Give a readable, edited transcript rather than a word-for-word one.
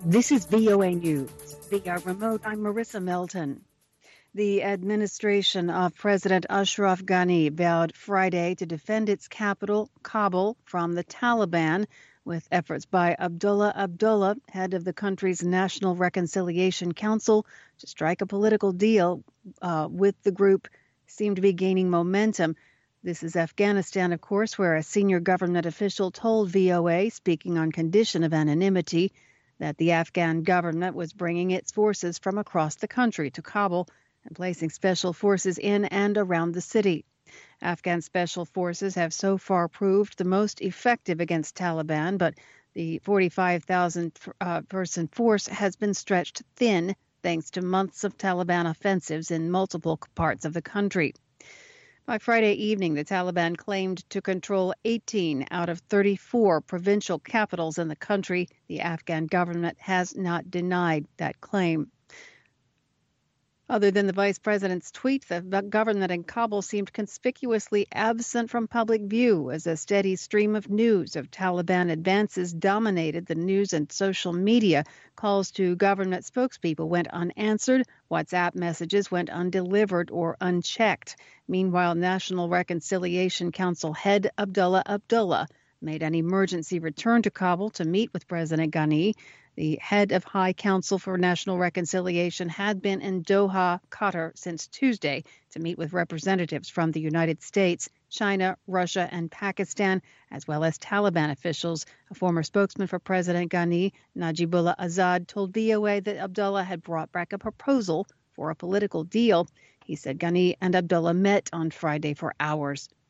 This is VOA News. Via remote, I'm Marissa Melton. The administration of President Ashraf Ghani vowed Friday to defend its capital, Kabul, from the Taliban, with efforts by Abdullah Abdullah, head of the country's National Reconciliation Council, to strike a political deal with the group, seem to be gaining momentum. This is Afghanistan, of course, where a senior government official told VOA, speaking on condition of anonymity, that the Afghan government was bringing its forces from across the country to Kabul and placing special forces in and around the city. Afghan special forces have so far proved the most effective against Taliban, but the 45,000 person force has been stretched thin thanks to months of Taliban offensives in multiple parts of the country. By Friday evening, the Taliban claimed to control 18 out of 34 provincial capitals in the country. The Afghan government has not denied that claim. Other than the vice president's tweet, the government in Kabul seemed conspicuously absent from public view as a steady stream of news of Taliban advances dominated the news and social media. Calls to government spokespeople went unanswered. WhatsApp messages went undelivered or unchecked. Meanwhile, National Reconciliation Council head Abdullah Abdullah made an emergency return to Kabul to meet with President Ghani. The head of High Council for National Reconciliation had been in Doha, Qatar, since Tuesday to meet with representatives from the United States, China, Russia, and Pakistan, as well as Taliban officials. A former spokesman for President Ghani, Najibullah Azad, told VOA that Abdullah had brought back a proposal for a political deal. He said Ghani and Abdullah met on Friday for hours.